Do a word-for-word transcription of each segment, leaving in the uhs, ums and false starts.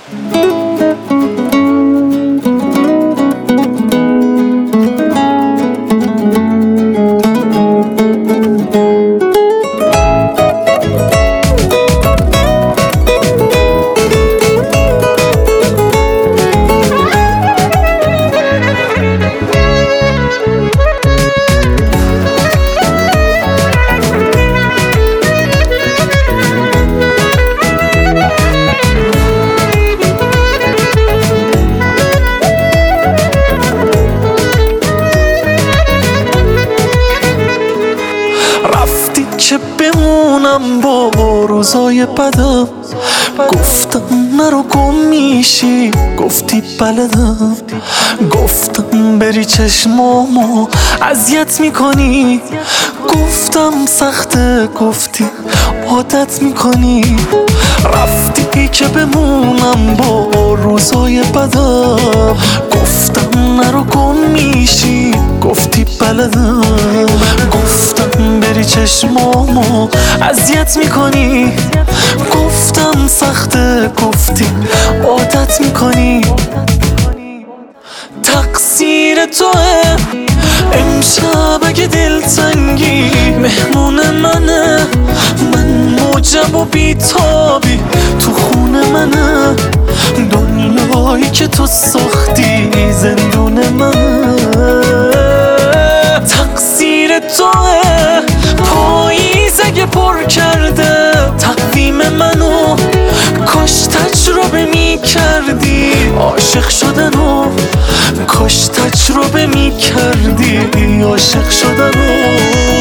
رفتی که بمونم با روزای بدم، گفتم نرو گم میشی، گفتی بلدم. گفتم بری چشمامو اذیت میکنی، گفتم سخته، گفتی عادت میکنی. رفتی که بمونم با روزای بدم، گفتم نرو گم میشی، گفتی بلدم. گفتم بری چشمامو اذیت میکنی، گفتم سخته، گفتی عادت میکنی. تقصیر توه امشب اگه دلتنگی مهمون منه، من موجب و بیتابی تو خونه منه. دنیایی که تو ساختی زندون منه. تقصیر توه پاییز اگه پر کرده تقویم منو، کاش تجربه می کردی عاشق شدنو، کاش تجربه می کردی عاشق شدنو.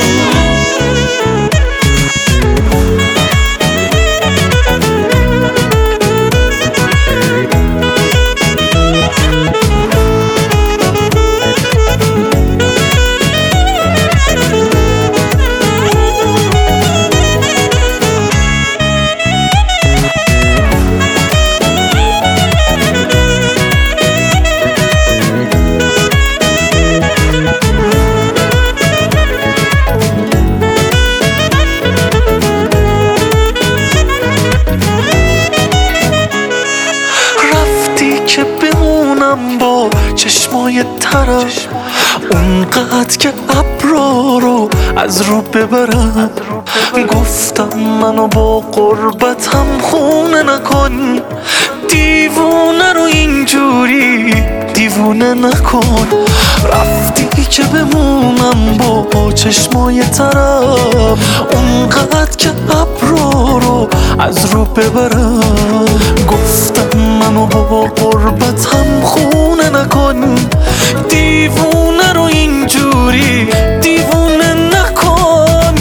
که بمونم با چشمای طرف، اونقدر که ابرا رو از رو ببرم. گفتم منو با قربتم خونه نکن، دیوونه رو اینجوری دیوونه نکن. رفتی که بمونم با چشمای طرف، اونقدر که ابرا رو از رو ببرم. گفتم منو با قربتم خونه نکن، دیوونه رو اینجوری دیوونه نکن.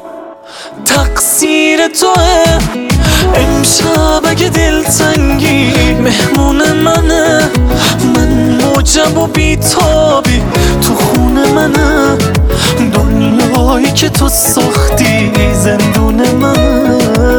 تقصیر توه امشب اگه دلتنگی مهمون منه، من موجب و بیتابی تو خونه منه. دنیایی که تو ساختی زندون منه.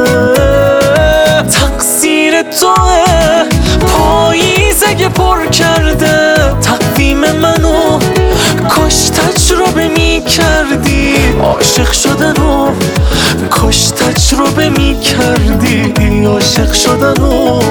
تقصیر توه پاییز اگه پر کرده تقویم منو، کاش تجربه می کردی عاشق شدنو، کاش تجربه می کردی عاشق شدنو.